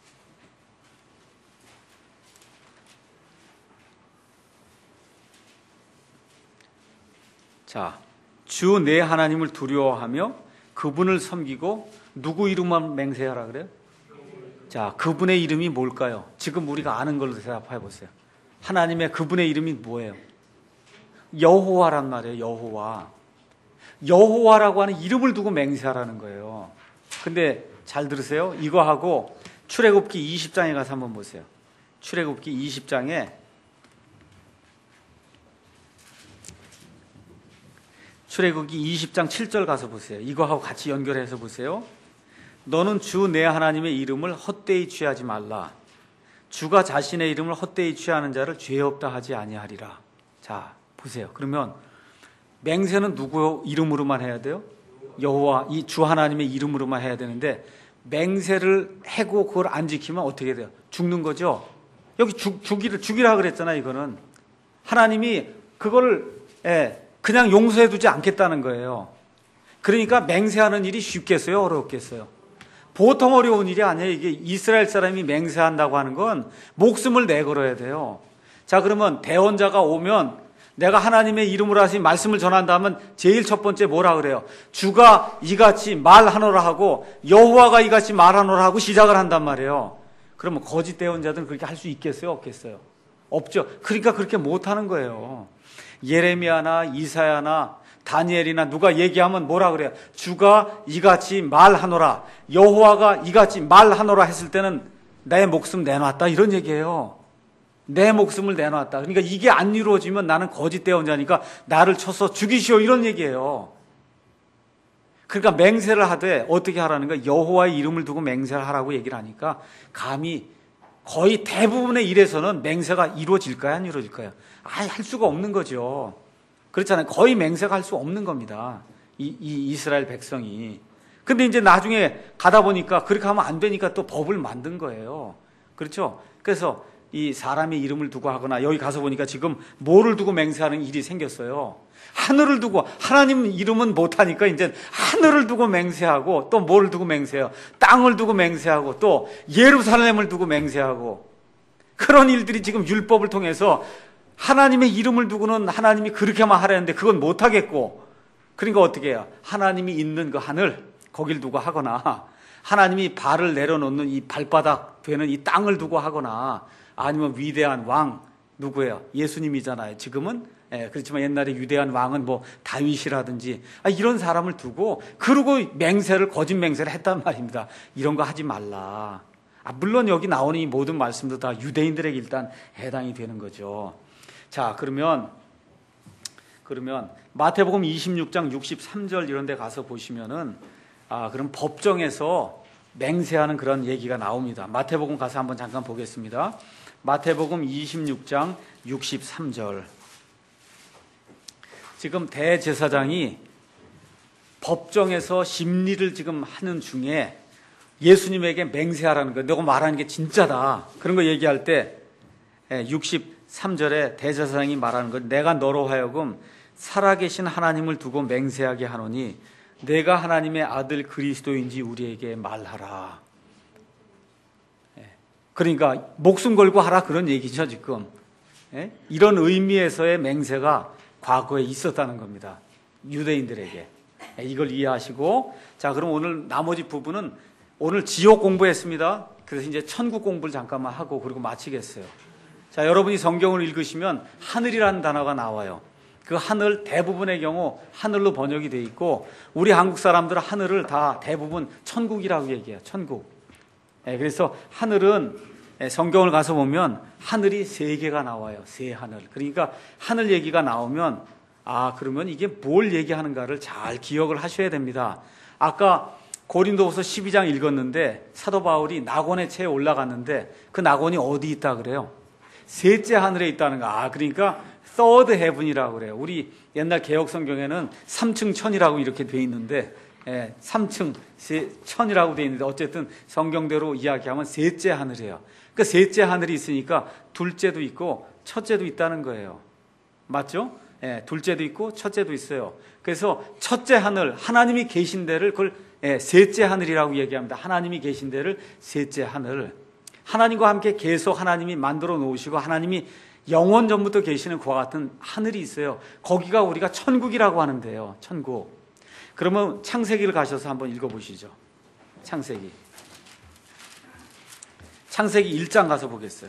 자, 주 내 하나님을 두려워하며 그분을 섬기고 누구 이름만 맹세하라 그래요? 자, 그분의 이름이 뭘까요? 지금 우리가 아는 걸로 대답해 보세요. 하나님의 그분의 이름이 뭐예요? 여호와란 말이에요. 여호와. 여호와라고 하는 이름을 두고 맹세하라는 거예요. 근데 잘 들으세요. 이거하고 출애굽기 20장에 가서 한번 보세요. 출애굽기 20장에 출애굽기 20장 7절 가서 보세요. 이거하고 같이 연결해서 보세요. 너는 주 내 하나님의 이름을 헛되이 취하지 말라. 주가 자신의 이름을 헛되이 취하는 자를 죄 없다 하지 아니하리라. 자, 보세요. 그러면 맹세는 누구 이름으로만 해야 돼요? 여호와, 이 주 하나님의 이름으로만 해야 되는데 맹세를 해고 그걸 안 지키면 어떻게 돼요? 죽는 거죠. 여기 죽이라 그랬잖아요. 이거는 하나님이 그거를 그냥 용서해 두지 않겠다는 거예요. 그러니까 맹세하는 일이 쉽겠어요? 어렵겠어요? 보통 어려운 일이 아니에요. 이게 이스라엘 사람이 맹세한다고 하는 건 목숨을 내걸어야 돼요. 자, 그러면 대언자가 오면 내가 하나님의 이름으로 하신 말씀을 전한다면 제일 첫 번째 뭐라 그래요? 주가 이같이 말하노라 하고 여호와가 이같이 말하노라 하고 시작을 한단 말이에요. 그러면 거짓 대언자들은 그렇게 할 수 있겠어요? 없겠어요? 없죠. 그러니까 그렇게 못하는 거예요. 예레미야나 이사야나 다니엘이나 누가 얘기하면 뭐라 그래요? 주가 이같이 말하노라, 여호와가 이같이 말하노라 했을 때는 내 목숨 내놨다 이런 얘기예요. 내 목숨을 내놨다. 그러니까 이게 안 이루어지면 나는 거짓 대언자니까 나를 쳐서 죽이시오 이런 얘기예요. 그러니까 맹세를 하되 어떻게 하라는 거야? 여호와의 이름을 두고 맹세를 하라고 얘기를 하니까 감히 거의 대부분의 일에서는 맹세가 이루어질까요? 안 이루어질까요? 할 수가 없는 거죠. 그렇잖아요. 거의 맹세가 할 수 없는 겁니다. 이 이스라엘 백성이. 근데 이제 나중에 가다 보니까 그렇게 하면 안 되니까 또 법을 만든 거예요. 그렇죠? 그래서 이 사람의 이름을 두고 하거나 여기 가서 보니까 지금 뭐를 두고 맹세하는 일이 생겼어요. 하늘을 두고, 하나님 이름은 못하니까 이제 하늘을 두고 맹세하고 또 뭐를 두고 맹세해요? 땅을 두고 맹세하고 또 예루살렘을 두고 맹세하고 그런 일들이 지금 율법을 통해서 하나님의 이름을 두고는 하나님이 그렇게만 하라는데 그건 못하겠고 그러니까 어떻게 해요? 하나님이 있는 그 하늘 거길 두고 하거나 하나님이 발을 내려놓는 이 발바닥 되는 이 땅을 두고 하거나 아니면 위대한 왕 누구예요? 예수님이잖아요. 지금은 그렇지만 옛날에 위대한 왕은 뭐 다윗이라든지 이런 사람을 두고 그러고 거짓 맹세를 했단 말입니다. 이런 거 하지 말라. 물론 여기 나오는 이 모든 말씀도 다 유대인들에게 일단 해당이 되는 거죠. 자, 그러면 마태복음 26장 63절 이런 데 가서 보시면은 그럼 법정에서 맹세하는 그런 얘기가 나옵니다. 마태복음 가서 한번 잠깐 보겠습니다. 마태복음 26장 63절. 지금 대제사장이 법정에서 심리를 지금 하는 중에 예수님에게 맹세하라는 거예요. 너가 말하는 게 진짜다. 그런 거 얘기할 때 63절에 대제사장이 말하는 거, 내가 너로 하여금 살아계신 하나님을 두고 맹세하게 하노니 내가 하나님의 아들 그리스도인지 우리에게 말하라. 그러니까 목숨 걸고 하라 그런 얘기죠 지금. 이런 의미에서의 맹세가 과거에 있었다는 겁니다. 유대인들에게. 이걸 이해하시고, 자, 그럼 오늘 나머지 부분은 오늘 지옥 공부했습니다. 그래서 이제 천국 공부를 잠깐만 하고 그리고 마치겠어요. 자, 여러분이 성경을 읽으시면 하늘이라는 단어가 나와요. 그 하늘 대부분의 경우 하늘로 번역이 돼 있고 우리 한국 사람들은 하늘을 다 대부분 천국이라고 얘기해요. 천국. 그래서 하늘은 성경을 가서 보면 하늘이 세 개가 나와요. 세 하늘. 그러니까 하늘 얘기가 나오면 그러면 이게 뭘 얘기하는가를 잘 기억을 하셔야 됩니다. 아까 고린도후서 12장 읽었는데 사도 바울이 낙원의 채에 올라갔는데 그 낙원이 어디 있다 그래요? 셋째 하늘에 있다는 거. 그러니까 third heaven이라고 그래요. 우리 옛날 개혁 성경에는 3층 천이라고 이렇게 돼 있는데 3층 천이라고 돼 있는데 어쨌든 성경대로 이야기하면 셋째 하늘이에요. 그 셋째 하늘이 있으니까 둘째도 있고 첫째도 있다는 거예요. 맞죠? 둘째도 있고 첫째도 있어요. 그래서 첫째 하늘, 하나님이 계신 데를 그걸 셋째 하늘이라고 얘기합니다. 하나님이 계신 데를 셋째 하늘. 하나님과 함께 계속 하나님이 만들어 놓으시고 하나님이 영원 전부터 계시는 그와 같은 하늘이 있어요. 거기가 우리가 천국이라고 하는데요. 천국. 그러면 창세기를 가셔서 한번 읽어보시죠. 창세기 1장 가서 보겠어요.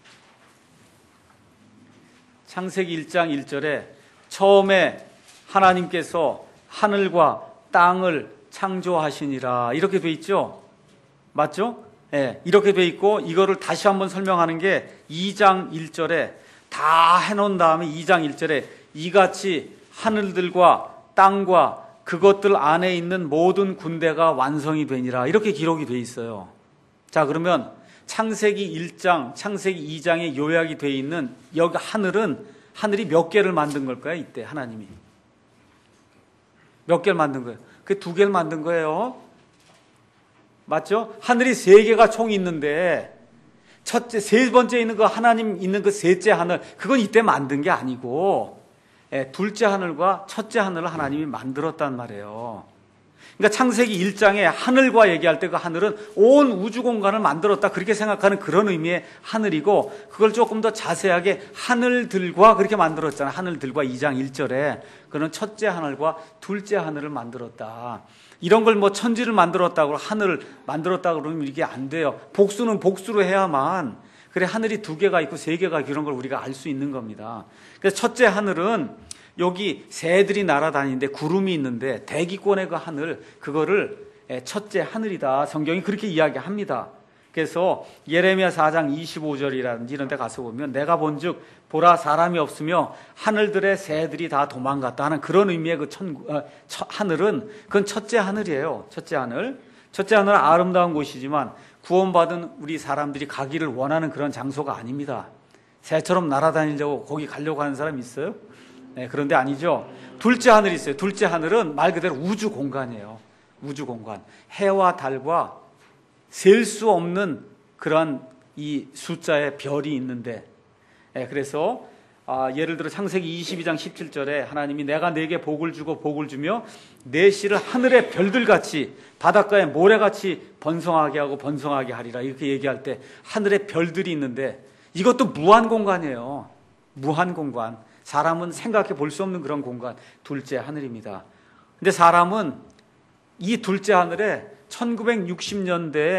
창세기 1장 1절에 처음에 하나님께서 하늘과 땅을 창조하시니라 이렇게 돼 있죠. 맞죠? 이렇게 돼 있고 이거를 다시 한번 설명하는 게 2장 1절에 다 해놓은 다음에 2장 1절에 이같이 하늘들과 땅과 그것들 안에 있는 모든 군대가 완성이 되니라 이렇게 기록이 돼 있어요. 자, 그러면 창세기 1장, 창세기 2장에 요약이 돼 있는 여기 하늘이 몇 개를 만든 걸까요? 이때 하나님이 몇 개를 만든 거예요? 그 2개를 만든 거예요. 맞죠? 하늘이 3개가 총 있는데 세 번째 있는 그 하나님 있는 그 셋째 하늘, 그건 이때 만든 게 아니고 둘째 하늘과 첫째 하늘을 하나님이 만들었단 말이에요. 그러니까 창세기 1장에 하늘과 얘기할 때 그 하늘은 온 우주 공간을 만들었다 그렇게 생각하는 그런 의미의 하늘이고 그걸 조금 더 자세하게 하늘들과 그렇게 만들었잖아요. 하늘들과 2장 1절에 그는 첫째 하늘과 둘째 하늘을 만들었다. 이런 걸 뭐 천지를 만들었다고 하늘을 만들었다고 그러면 이게 안 돼요. 복수는 복수로 해야만 그래 하늘이 2개가 있고 3개가 이런 걸 우리가 알 수 있는 겁니다. 그래서 첫째 하늘은 여기 새들이 날아다니는데 구름이 있는데 대기권의 그 하늘 그거를 첫째 하늘이다. 성경이 그렇게 이야기합니다. 그래서 예레미야 4장 25절이라든지 이런 데 가서 보면 내가 본즉 보라 사람이 없으며 하늘들의 새들이 다 도망갔다 하는 그런 의미의 그 하늘은 그건 첫째 하늘이에요. 첫째 하늘. 첫째 하늘은 아름다운 곳이지만 구원받은 우리 사람들이 가기를 원하는 그런 장소가 아닙니다. 새처럼 날아다니려고 거기 가려고 하는 사람 있어요? 그런데 아니죠. 둘째 하늘이 있어요. 둘째 하늘은 말 그대로 우주 공간이에요. 우주 공간. 해와 달과 셀 수 없는 그런 이 숫자의 별이 있는데 그래서 예를 들어 창세기 22장 17절에 하나님이 내가 네게 복을 주고 복을 주며 네 씨를 하늘의 별들같이 바닷가의 모래같이 번성하게 하고 번성하게 하리라 이렇게 얘기할 때 하늘의 별들이 있는데 이것도 무한 공간이에요. 무한 공간. 사람은 생각해 볼 수 없는 그런 공간. 둘째 하늘입니다. 근데 사람은 이 둘째 하늘에 1960년대에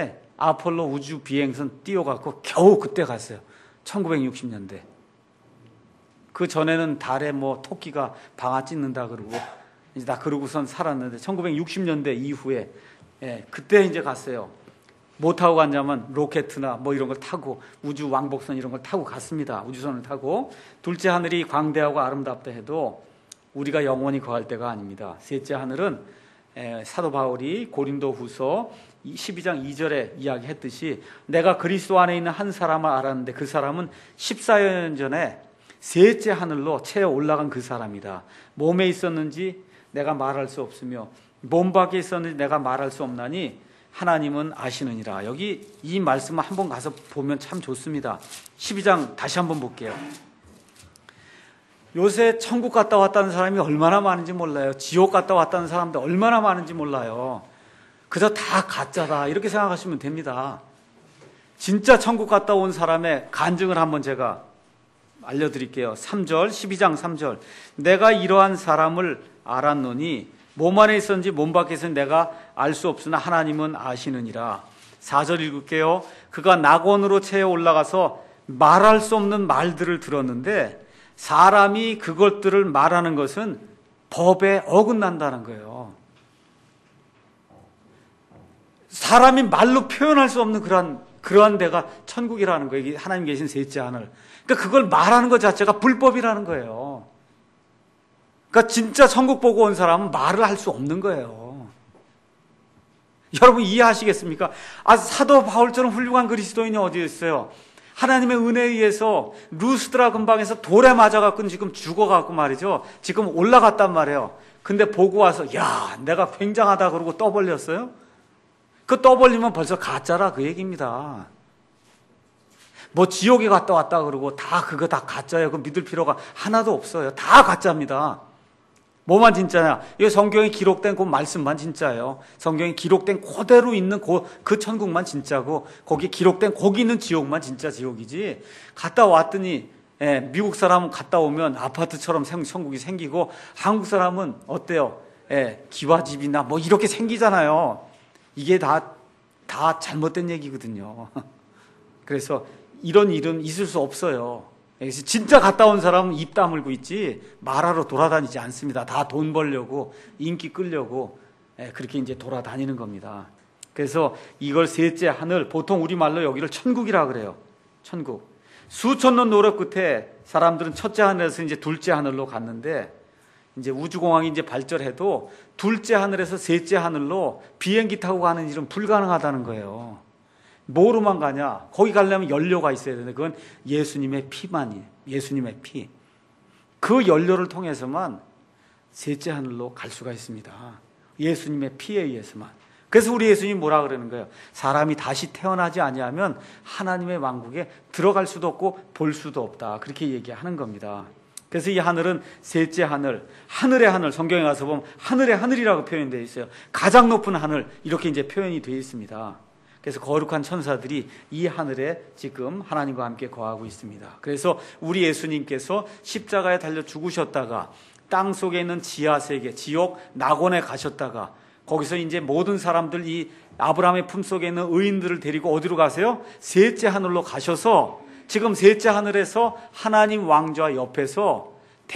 아폴로 우주 비행선 띄워갖고 겨우 그때 갔어요. 1960년대. 그 전에는 달에 뭐 토끼가 방아 찢는다 그러고 이제 다 그러고선 살았는데 1960년대 이후에 그때 이제 갔어요. 뭐 타고 갔냐면 로켓이나 뭐 이런 걸 타고 우주 왕복선 이런 걸 타고 갔습니다. 우주선을 타고. 둘째 하늘이 광대하고 아름답다 해도 우리가 영원히 거할 때가 아닙니다. 셋째 하늘은 사도 바울이 고린도후서 12장 2절에 이야기했듯이 내가 그리스도 안에 있는 한 사람을 알았는데 그 사람은 14여 년 전에 셋째 하늘로 채 올라간 그 사람이다. 몸에 있었는지 내가 말할 수 없으며 몸 밖에 있었는지 내가 말할 수 없나니 하나님은 아시느니라. 여기 이 말씀을 한번 가서 보면 참 좋습니다. 12장 다시 한번 볼게요. 요새 천국 갔다 왔다는 사람이 얼마나 많은지 몰라요. 지옥 갔다 왔다는 사람도 얼마나 많은지 몰라요. 그저 다 가짜다 이렇게 생각하시면 됩니다. 진짜 천국 갔다 온 사람의 간증을 한번 제가 알려드릴게요. 3절 12장 3절 내가 이러한 사람을 알았노니 몸 안에 있었는지 몸 밖에 있었는지 내가 알 수 없으나 하나님은 아시느니라. 4절 읽을게요. 그가 낙원으로 채에 올라가서 말할 수 없는 말들을 들었는데 사람이 그것들을 말하는 것은 법에 어긋난다는 거예요. 사람이 말로 표현할 수 없는 그러한 데가 천국이라는 거예요. 이게 하나님 계신 셋째 하늘. 그러니까 그걸 말하는 것 자체가 불법이라는 거예요. 그러니까 진짜 천국 보고 온 사람은 말을 할 수 없는 거예요. 여러분 이해하시겠습니까? 사도 바울처럼 훌륭한 그리스도인이 어디 있어요? 하나님의 은혜에 의해서 루스드라 근방에서 돌에 맞아갖고 지금 죽어갖고 말이죠. 지금 올라갔단 말이에요. 근데 보고 와서 야 내가 굉장하다 그러고 떠벌렸어요? 그 떠벌리면 벌써 가짜라 그 얘기입니다. 뭐 지옥에 갔다 왔다 그러고 그거 다 가짜예요. 그거 믿을 필요가 하나도 없어요. 다 가짜입니다. 뭐만 진짜냐? 이 성경에 기록된 그 말씀만 진짜예요. 성경에 기록된 그대로 있는 그 천국만 진짜고 거기 기록된 거기 있는 지옥만 진짜 지옥이지. 갔다 왔더니 미국 사람은 갔다 오면 아파트처럼 천국이 생기고 한국 사람은 어때요? 기와집이나 뭐 이렇게 생기잖아요. 이게 다 잘못된 얘기거든요. 그래서 이런 일은 있을 수 없어요. 진짜 갔다 온 사람은 입 다물고 있지 말하러 돌아다니지 않습니다. 다 돈 벌려고 인기 끌려고 그렇게 이제 돌아다니는 겁니다. 그래서 이걸 셋째 하늘, 보통 우리말로 여기를 천국이라 그래요. 천국. 수천 년 노력 끝에 사람들은 첫째 하늘에서 이제 둘째 하늘로 갔는데 이제 우주공항이 이제 발전해도 둘째 하늘에서 셋째 하늘로 비행기 타고 가는 일은 불가능하다는 거예요. 뭐로만 가냐? 거기 가려면 연료가 있어야 되는데 그건 예수님의 피만이에요. 예수님의 피. 그 연료를 통해서만 셋째 하늘로 갈 수가 있습니다. 예수님의 피에 의해서만. 그래서 우리 예수님이 뭐라 그러는 거예요? 사람이 다시 태어나지 아니하면 하나님의 왕국에 들어갈 수도 없고 볼 수도 없다. 그렇게 얘기하는 겁니다. 그래서 이 하늘은 셋째 하늘, 하늘의 하늘, 성경에 가서 보면 하늘의 하늘이라고 표현되어 있어요. 가장 높은 하늘 이렇게 이제 표현이 되어 있습니다. 그래서 거룩한 천사들이 이 하늘에 지금 하나님과 함께 거하고 있습니다. 그래서 우리 예수님께서 십자가에 달려 죽으셨다가 땅 속에 있는 지하세계, 지옥, 낙원에 가셨다가 거기서 이제 모든 사람들 이 아브라함의 품속에 있는 의인들을 데리고 어디로 가세요? 셋째 하늘로 가셔서 지금 셋째 하늘에서 하나님 왕좌 옆에서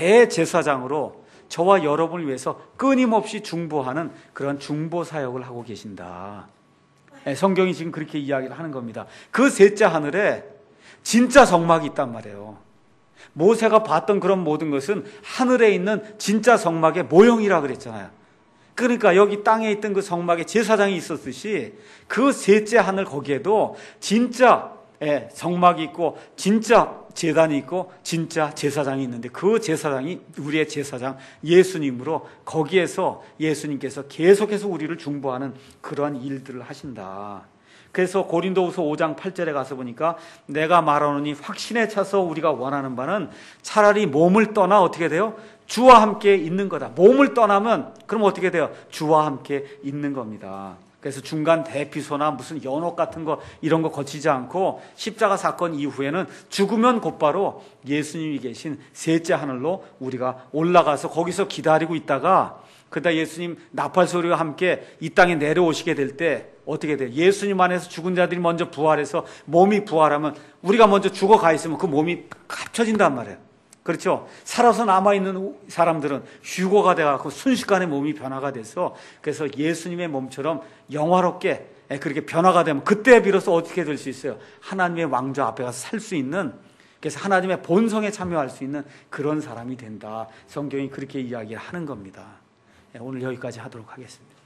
대제사장으로 저와 여러분을 위해서 끊임없이 중보하는 그런 중보 사역을 하고 계신다. 성경이 지금 그렇게 이야기를 하는 겁니다. 그 셋째 하늘에 진짜 성막이 있단 말이에요. 모세가 봤던 그런 모든 것은 하늘에 있는 진짜 성막의 모형이라 그랬잖아요. 그러니까 여기 땅에 있던 그 성막에 제사장이 있었듯이 그 셋째 하늘 거기에도 진짜 성막이 있고 진짜 제단이 있고 진짜 제사장이 있는데 그 제사장이 우리의 제사장 예수님으로 거기에서 예수님께서 계속해서 우리를 중보하는 그러한 일들을 하신다. 그래서 고린도후서 5장 8절에 가서 보니까 내가 말하노니 확신에 차서 우리가 원하는 바는 차라리 몸을 떠나 어떻게 돼요? 주와 함께 있는 거다. 몸을 떠나면 그럼 어떻게 돼요? 주와 함께 있는 겁니다. 그래서 중간 대피소나 무슨 연옥 같은 거 이런 거 거치지 않고 십자가 사건 이후에는 죽으면 곧바로 예수님이 계신 셋째 하늘로 우리가 올라가서 거기서 기다리고 있다가 그러다 예수님 나팔 소리와 함께 이 땅에 내려오시게 될 때 어떻게 돼요? 예수님 안에서 죽은 자들이 먼저 부활해서 몸이 부활하면 우리가 먼저 죽어가 있으면 그 몸이 합쳐진단 말이에요. 그렇죠? 살아서 남아있는 사람들은 휴거가 돼갖고 순식간에 몸이 변화가 돼서 그래서 예수님의 몸처럼 영화롭게 그렇게 변화가 되면 그때 비로소 어떻게 될 수 있어요? 하나님의 왕좌 앞에 가서 살 수 있는, 그래서 하나님의 본성에 참여할 수 있는 그런 사람이 된다. 성경이 그렇게 이야기를 하는 겁니다. 오늘 여기까지 하도록 하겠습니다.